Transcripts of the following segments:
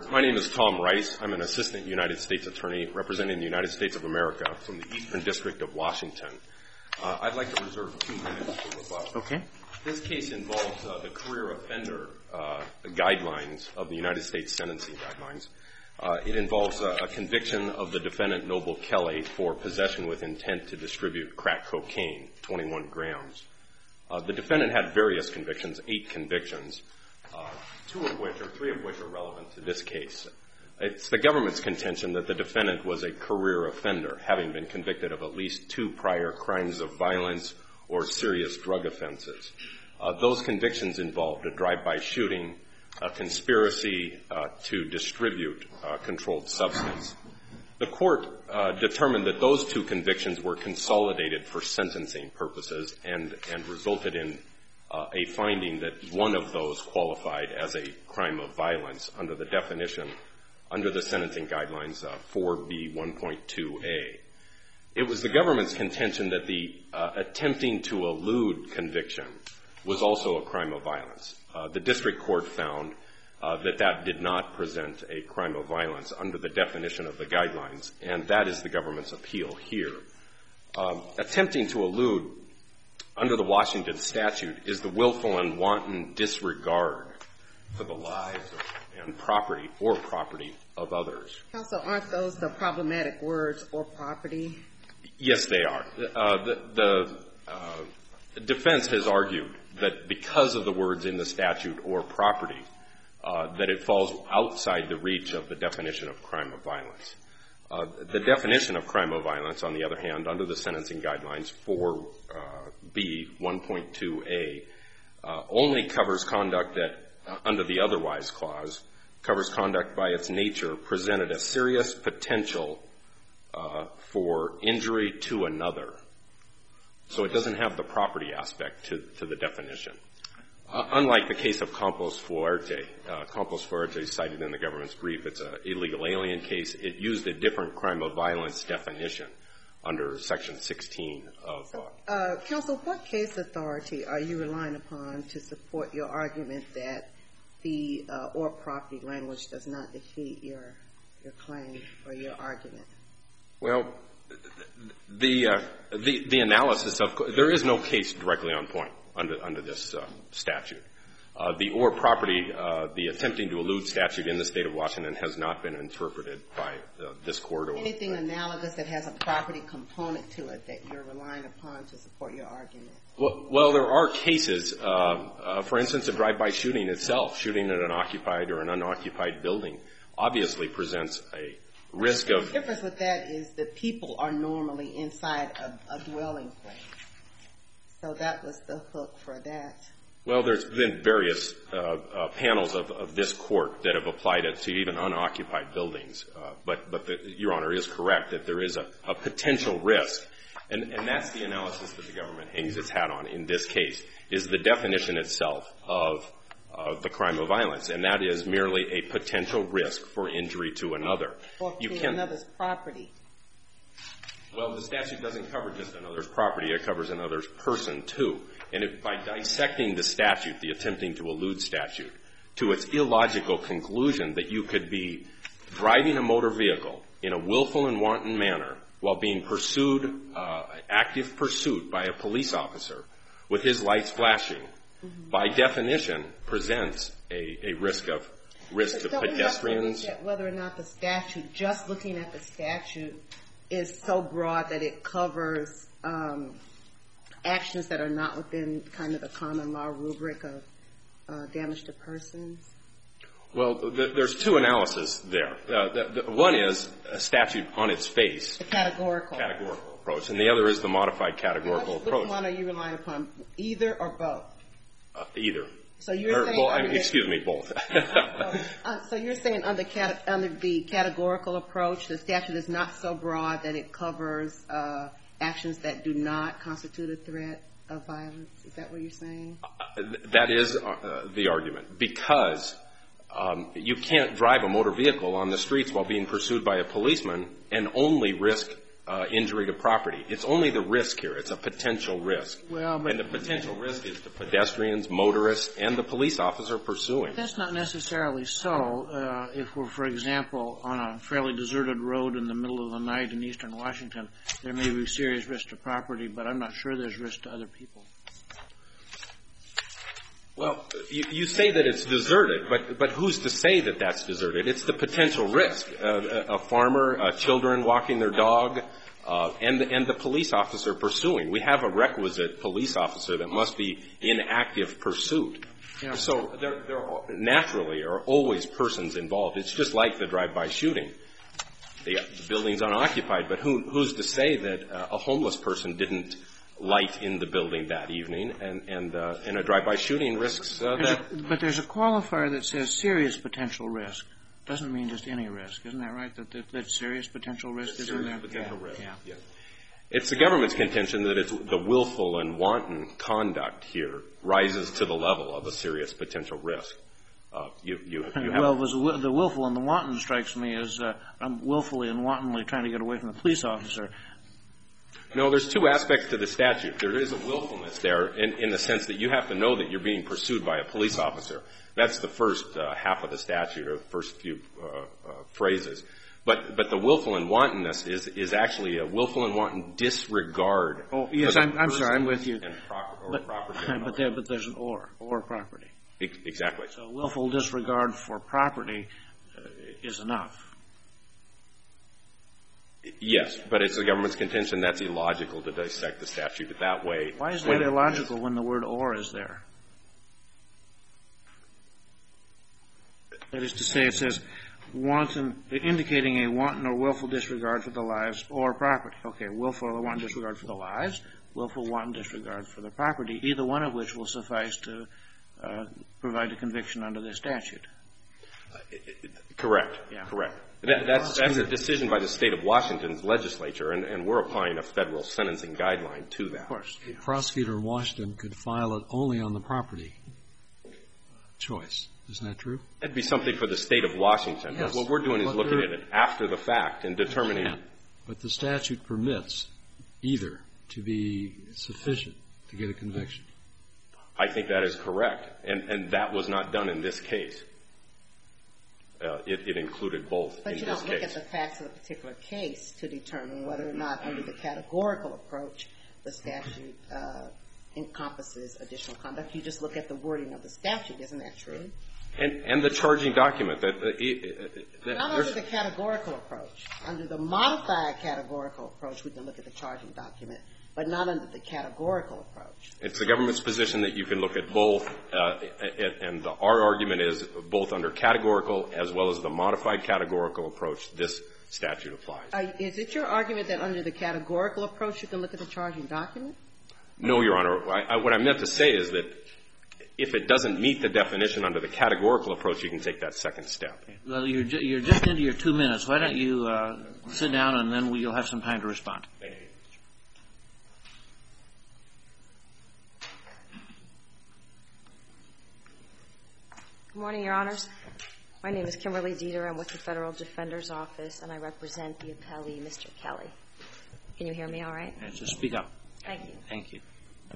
My name is Tom Rice. I'm an assistant United States attorney representing the United States of America from the Eastern District of Washington. I'd like to reserve 2 minutes for rebuttal. Okay. This case involves the career offender guidelines of the United States sentencing guidelines. It involves a conviction of the defendant, Noble Kelly, for possession with intent to distribute crack cocaine, 21 grams. The defendant had various convictions, 8 convictions, 3 of which are relevant to this case. It's the government's contention that the defendant was a career offender, having been convicted of at least 2 prior crimes of violence or serious drug offenses. Those convictions involved a drive-by shooting, a conspiracy to distribute a controlled substance. The court determined that those 2 convictions were consolidated for sentencing purposes and resulted in a finding that one of those qualified as a crime of violence under the definition, under the sentencing guidelines 4B1.2a. It was the government's contention that the attempting to elude conviction was also a crime of violence. The district court found that did not present a crime of violence under the definition of the guidelines, and that is the government's appeal here. Attempting to elude under the Washington statute is the willful and wanton disregard for the lives and property of others. Counsel, aren't those the problematic words, or property? Yes, they are. The defense has argued that because of the words in the statute, or property, that it falls outside the reach of the definition of crime of violence. The definition of crime of violence, on the other hand, under the sentencing guidelines 4B1.2a, only covers conduct that, under the otherwise clause, covers conduct by its nature presented a serious potential for injury to another. So it doesn't have the property aspect to the definition. Unlike the case of Campos Fuerte cited in the government's brief, it's an illegal alien case. It used a different crime of violence definition under Section 16 of... Counsel, what case authority are you relying upon to support your argument that the or property language does not defeat your claim or your argument? Well, the analysis of... There is no case directly on point under this statute. The or property, the attempting to elude statute in the state of Washington has not been interpreted by this court. Anything analogous that has a property component to it that you're relying upon to support your argument? Well, there are cases, for instance, a drive-by shooting itself, shooting at an occupied or an unoccupied building, obviously presents a risk of... The difference with that is that people are normally inside a dwelling place. So that was the hook for that. Well, there's been various panels of this court that have applied it to even unoccupied buildings. But Your Honor is correct that there is a potential risk. And that's the analysis that the government hangs its hat on in this case, is the definition itself of the crime of violence. And that is merely a potential risk for injury to another. Or to another's property. Well, the statute doesn't cover just another's property. It covers another's person, too. And by dissecting the statute, the attempting to elude statute, to its illogical conclusion that you could be driving a motor vehicle in a willful and wanton manner while being pursued, active pursuit by a police officer with his lights flashing, by definition presents a risk to pedestrians. Don't we have to look at whether or not the statute, just looking at the statute, is so broad that it covers actions that are not within kind of the common law rubric of damage to persons? Well, there's 2 analyses there. One is a statute on its face. The categorical approach. And the other is the modified categorical approach. Which one are you relying upon, either or both? Either. So you're saying... excuse me, both. So you're saying under the categorical approach, the statute is not so broad that it covers actions that do not constitute a threat of violence? Is that what you're saying? That is the argument. Because you can't drive a motor vehicle on the streets while being pursued by a policeman and only risk injury to property. It's only the risk here. It's a potential risk. And the potential risk is to pedestrians, motorists, and the police officer pursuing. That's not necessarily so. If we're, for example, on a fairly deserted road in the middle of the night in eastern Washington, there may be serious risk to property, but I'm not sure there's risk to other people. Well, you say that it's deserted, but who's to say that that's deserted? It's the potential risk. A farmer, children walking their dog, and the police officer pursuing. We have a requisite police officer that must be in active pursuit. Yeah. So there naturally are always persons involved. It's just like the drive-by shooting. The building's unoccupied, but who's to say that a homeless person didn't light in the building that evening, and a drive-by shooting risks that. But there's a qualifier that says serious potential risk. Doesn't mean just any risk. Isn't that right? That serious potential risk is in there? Serious potential risk, yeah. It's the government's contention that it's the willful and wanton conduct here rises to the level of a serious potential risk. You have the willful and the wanton strikes me as I'm willfully and wantonly trying to get away from the police officer. No, there's two aspects to the statute. There is a willfulness there in the sense that you have to know that you're being pursued by a police officer. That's the first half of the statute, or the first few phrases. But the willful and wantonness is actually a willful and wanton disregard. Oh, yes, I'm sorry, I'm with you. But there's an or property. Exactly. So willful disregard for property is enough. Yes, but it's the government's contention that's illogical to dissect the statute that way. Why is that illogical when the word or is there? That is to say, it says wanton, indicating a wanton or willful disregard for the lives or property. Okay, willful or wanton disregard for the lives, willful wanton disregard for the property, either one of which will suffice to provide a conviction under this statute. Correct. Yeah. Correct. That's a decision by the state of Washington's legislature, and we're applying a federal sentencing guideline to that. Of course. A prosecutor in Washington could file it only on the property choice. Isn't that true? That'd be something for the state of Washington. Yes. What we're doing is looking at it after the fact and determining. But the statute permits either to be sufficient to get a conviction. I think that is correct, and that was not done in this case. It included both. But you don't look at the facts of a particular case to determine whether or not, under the categorical approach, the statute encompasses additional conduct. You just look at the wording of the statute. Isn't that true? And the charging document. Not under the categorical approach. Under the modified categorical approach, we can look at the charging document, but not under the categorical approach. It's the government's position that you can look at both, and our argument is both under categorical as well as the modified categorical approach, this statute applies. Is it your argument that under the categorical approach you can look at the charging document? No, Your Honor. What I meant to say is that if it doesn't meet the definition under the categorical approach, you can take that second step. Well, you're just into your 2 minutes. Why don't you sit down, and then you'll have some time to respond. Thank you. Good morning, Your Honors. My name is Kimberly Dieter. I'm with the Federal Defender's Office, and I represent the appellee, Mr. Kelly. Can you hear me all right? Just speak up. Thank you. Thank you.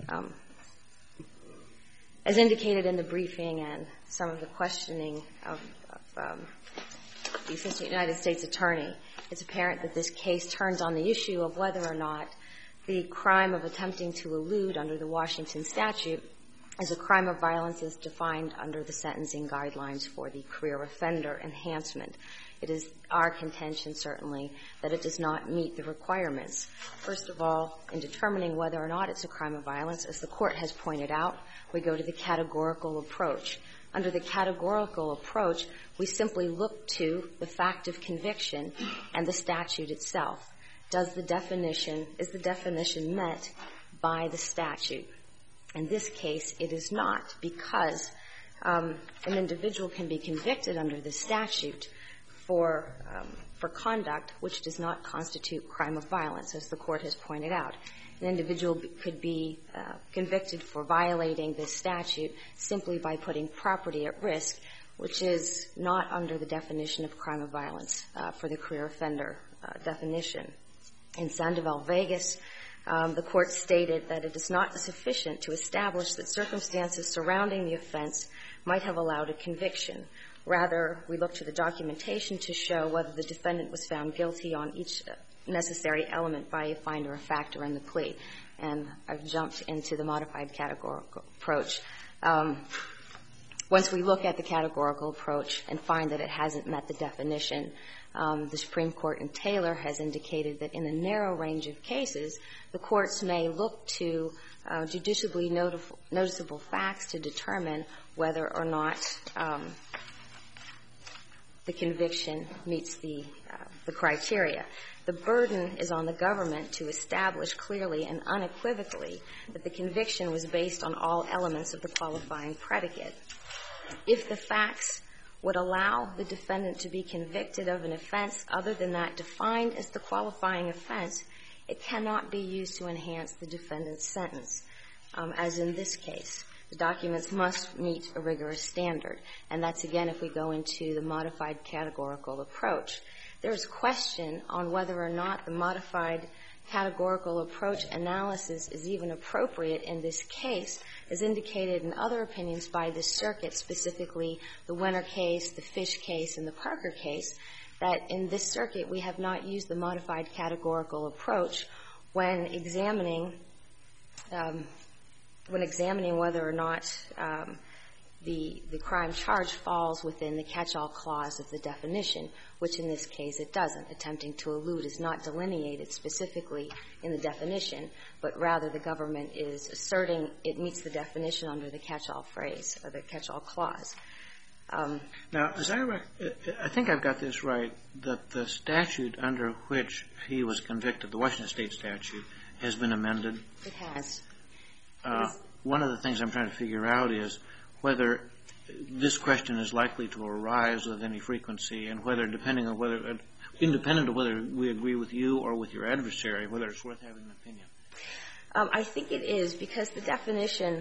As indicated in the briefing and some of the questioning of the Assistant United States Attorney, it's apparent that this case turns on the issue of whether or not the crime of attempting to elude under the Washington statute is a crime of violence as defined under the sentencing guidelines for the career offender enhancement. It is our contention, certainly, that it does not meet the requirements. First of all, in determining whether or not it's a crime of violence, as the Court has pointed out, we go to the categorical approach. Under the categorical approach, we simply look to the fact of conviction and the statute itself. Is the definition met by the statute? In this case, it is not, because an individual can be convicted under the statute for conduct which does not constitute crime of violence, as the Court has pointed out. An individual could be convicted for violating this statute simply by putting property at risk, which is not under the definition of crime of violence for the career offender definition. In Sandoval, Vegas, the Court stated that it is not sufficient to establish that circumstances surrounding the offense might have allowed a conviction. Rather, we look to the documentation to show whether the defendant was found guilty on each necessary element by a finder of fact or in the plea. And I've jumped into the modified categorical approach. Once we look at the categorical approach and find that it hasn't met the definition, the Supreme Court in Taylor has indicated that in a narrow range of cases, the courts may look to judicially noticeable facts to determine whether or not the conviction meets the criteria. The burden is on the government to establish clearly and unequivocally that the conviction was based on all elements of the qualifying predicate. If the facts would allow the defendant to be convicted of an offense other than that defined as the qualifying offense, it cannot be used to enhance the defendant's sentence. As in this case, the documents must meet a rigorous standard. And that's, again, if we go into the modified categorical approach. There's question on whether or not the modified categorical approach analysis is even appropriate in this case, as indicated in other opinions by this circuit, specifically the Winter case, the Fish case, and the Parker case, that in this circuit we have not used the modified categorical approach when examining whether or not the crime charge falls within the catch-all clause of the definition, which in this case it doesn't. Attempting to elude is not delineated specifically in the definition, but rather the government is asserting it meets the definition under the catch-all phrase or the catch-all clause. Now, as I think I've got this right, that the statute under which he was convicted, the Washington State statute, has been amended. It has. One of the things I'm trying to figure out is whether this question is likely to arise with any frequency, and whether, independent of whether we agree with you or with your adversary, whether it's worth having an opinion. I think it is, because the definition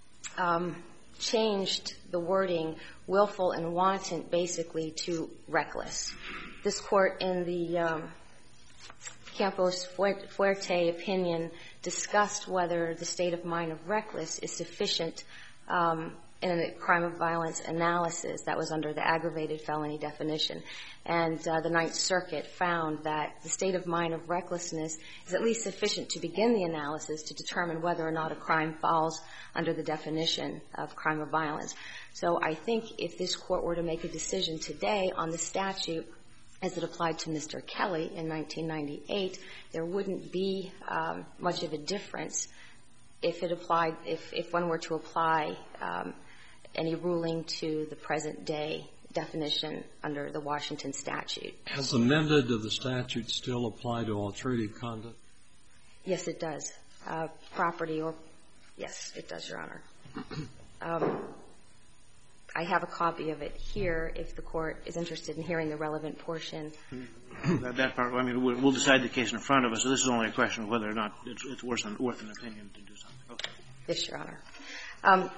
changed the wording willful and wanton basically to reckless. This Court in the Campos Fuerte opinion discussed whether the state of mind of reckless is sufficient in a crime of violence analysis that was under the aggravated felony definition. And the Ninth Circuit found that the state of mind of recklessness is at least sufficient to begin the analysis to determine whether or not a crime falls under the definition of crime of violence. So I think if this Court were to make a decision today on the statute as it applied to Mr. Kelly in 1998, there wouldn't be much of a difference if it applied, if one were to apply any ruling to the present day definition under the Washington statute. Has amended, does the statute still apply to alternative conduct? Yes, it does. Property or, yes, it does, Your Honor. I have a copy of it here if the Court is interested in hearing the relevant portion. That part, I mean, we'll decide the case in front of us, so this is only a question of whether or not it's worth an opinion to do something. Okay. Yes, Your Honor.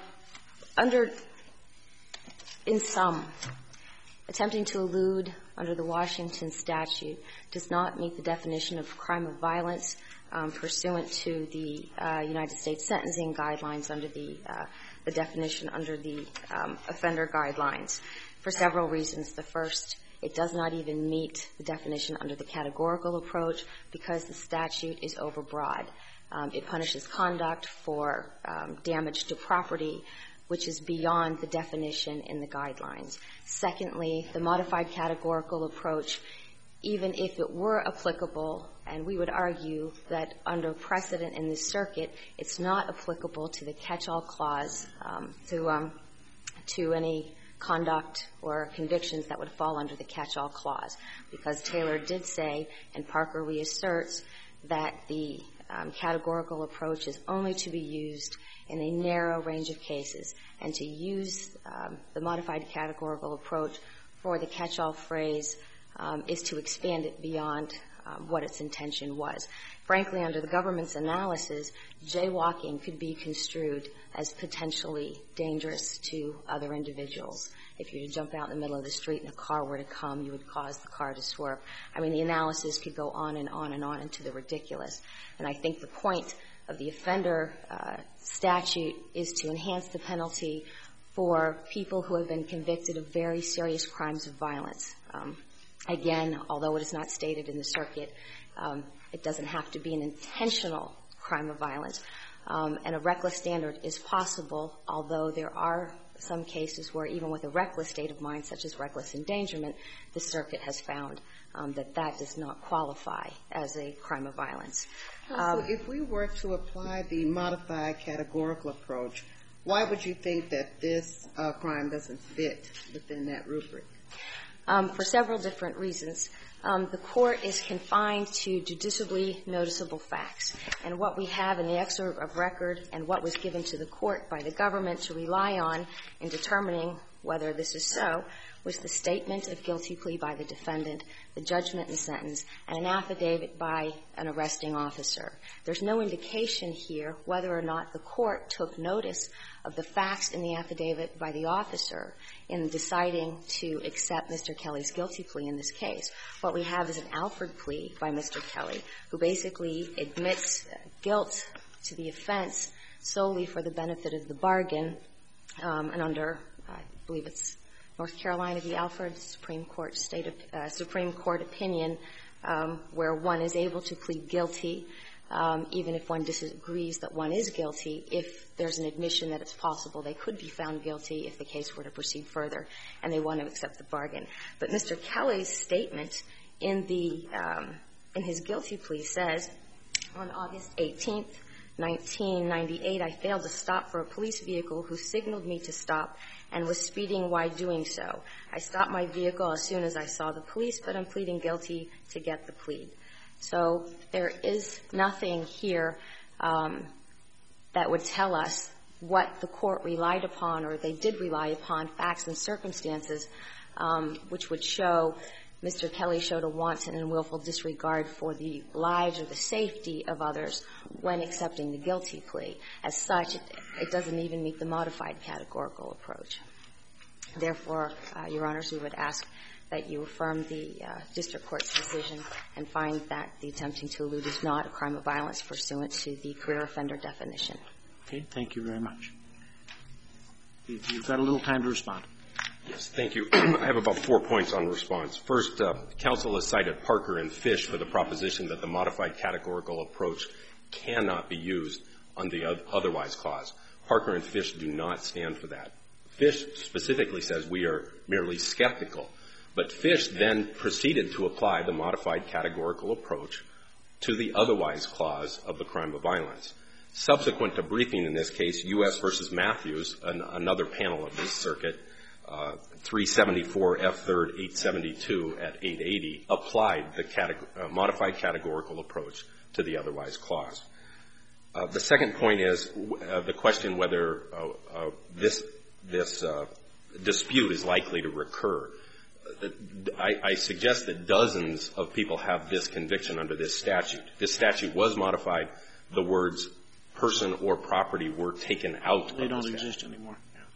In sum, attempting to elude under the Washington statute does not meet the definition of crime of violence pursuant to the United States sentencing guidelines under the definition under the offender guidelines for several reasons. The first, it does not even meet the definition under the categorical approach because the statute is overbroad. It punishes conduct for damage to property, which is beyond the definition in the guidelines. Secondly, the modified categorical approach, even if it were applicable, and we would argue that under precedent in this circuit, it's not applicable to the catch-all clause to any conduct or convictions that would fall under the catch-all clause, because Taylor did say, and Parker reasserts, that the categorical approach is only to be used in a narrow range of cases, and to use the modified categorical approach for the catch-all phrase is to expand it beyond what its intention was. Frankly, under the government's analysis, jaywalking could be construed as potentially dangerous to other individuals. If you were to jump out in the middle of the street and a car were to come, you would cause the car to swerve. I mean, the analysis could go on and on and on into the ridiculous. And I think the point of the offender statute is to enhance the penalty for people who have been convicted of very serious crimes of violence. Again, although it is not stated in the circuit, it doesn't have to be an intentional crime of violence. And a reckless standard is possible, although there are some cases where even with a reckless state of mind, such as reckless endangerment, the circuit has found that that does not qualify as a crime of violence. So if we were to apply the modified categorical approach, why would you think that this crime doesn't fit within that rubric? For several different reasons. The court is confined to judicially noticeable facts. And what we have in the excerpt of record and what was given to the court by the government to rely on in determining whether this is so was the statement of guilty plea by the defendant, the judgment and sentence, and an affidavit by an arresting officer. There's no indication here whether or not the court took notice of the facts in the affidavit by the officer in deciding to accept Mr. Kelly's guilty plea in this case. What we have is an Alford plea by Mr. Kelly, who basically admits guilt to the offense solely for the benefit of the bargain, and under, I believe it's North Carolina v. Alford, Supreme Court opinion, where one is able to plead guilty, even if one disagrees that one is guilty, if there's an admission that it's possible they could be found guilty if the case were to proceed further and they want to accept the bargain. But Mr. Kelly's statement in his guilty plea says, on August 18th, 1998, I failed to stop for a police vehicle who signaled me to stop and was speeding while doing so. I stopped my vehicle as soon as I saw the police, but I'm pleading guilty to get the plea. So there is nothing here that would tell us what the court relied upon, or they did rely upon, facts and circumstances, which would show Mr. Kelly showed a wanton and willful disregard for the lives or the safety of others when accepting the guilty plea. As such, it doesn't even meet the modified categorical approach. Therefore, Your Honors, we would ask that you affirm the district court's decision and find that the attempting to elude is not a crime of violence pursuant to the career offender definition. Okay. Thank you very much. You've got a little time to respond. Yes, thank you. I have about 4 points on response. First, counsel has cited Parker and Fish for the proposition that the modified categorical approach cannot be used on the otherwise clause. Parker and Fish do not stand for that. Fish specifically says we are merely skeptical. But Fish then proceeded to apply the modified categorical approach to the otherwise clause of the crime of violence. Subsequent to briefing in this case, U.S. versus Matthews, another panel of this circuit, 374 F. 3rd 872 at 880, applied the modified categorical approach to the otherwise clause. The second point is the question whether this dispute is likely to recur. I suggest that dozens of people have this conviction under this statute. This statute was modified. The words person or property were taken out. They don't exist anymore.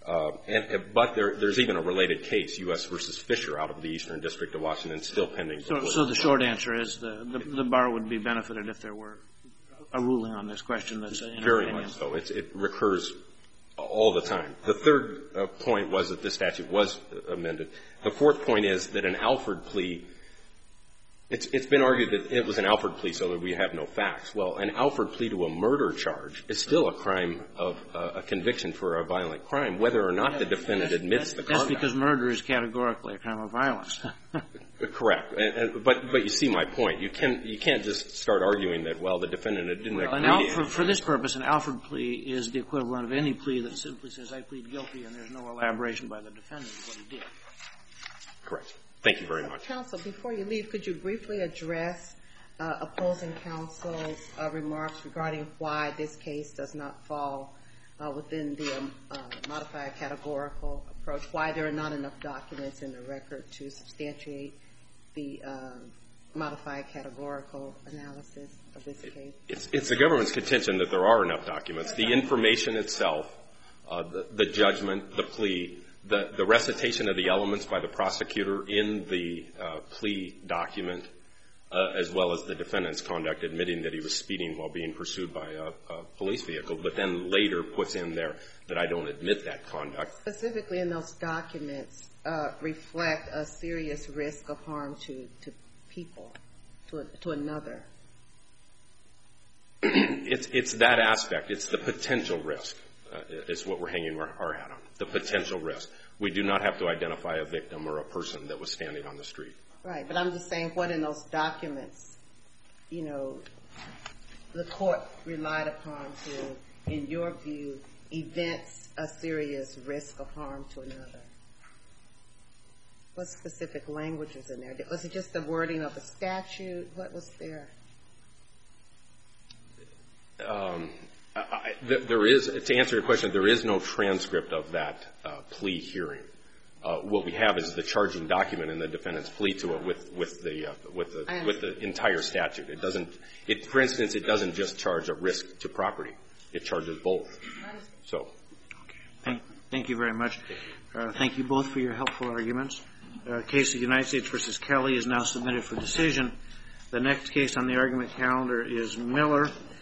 But there's even a related case, U.S. versus Fisher, out of the Eastern District of Washington, still pending. So the short answer is the bar would be benefited if there were a ruling on this question that's in very much so. It recurs all the time. The third point was that this statute was amended. The fourth point is that an Alford plea, it's been argued that it was an Alford plea so that we have no facts. Well, an Alford plea to a murder charge is still a crime of a conviction for a violent crime, whether or not the defendant admits the conduct. That's because murder is categorically a crime of violence. Correct. But you see my point. You can't just start arguing that, well, the defendant didn't agree. For this purpose, an Alford plea is the equivalent of any plea that simply says I plead guilty and there's no elaboration by the defendant of what he did. Correct. Thank you very much. Counsel, before you leave, could you briefly address opposing counsel's remarks regarding why this case does not fall within the modified categorical approach, why there are not enough documents in the record to substantiate the modified categorical analysis of this case? It's the government's contention that there are enough documents. The information itself, the judgment, the plea, the recitation of the elements by the prosecutor in the plea document, as well as the defendant's conduct admitting that he was speeding while being pursued by a police vehicle, but then later puts in there that I don't admit that conduct. Specifically in those documents reflect a serious risk of harm to people, to another. It's that aspect. It's the potential risk is what we're hanging our hat on, the potential risk. We do not have to identify a victim or a person that was standing on the street. Right, but I'm just saying what in those documents, the court relied upon to, in your view, evince a serious risk of harm to another. What specific language was in there? Was it just the wording of the statute? What was there? There is, to answer your question, there is no transcript of that plea hearing. What we have is the charging document and the defendant's plea to it with the entire statute. It doesn't, for instance, it doesn't just charge a risk to property. It charges both. So. Okay. Thank you very much. Thank you both for your helpful arguments. Case of United States versus Kelly is now submitted for decision. The next case on the argument calendar is Miller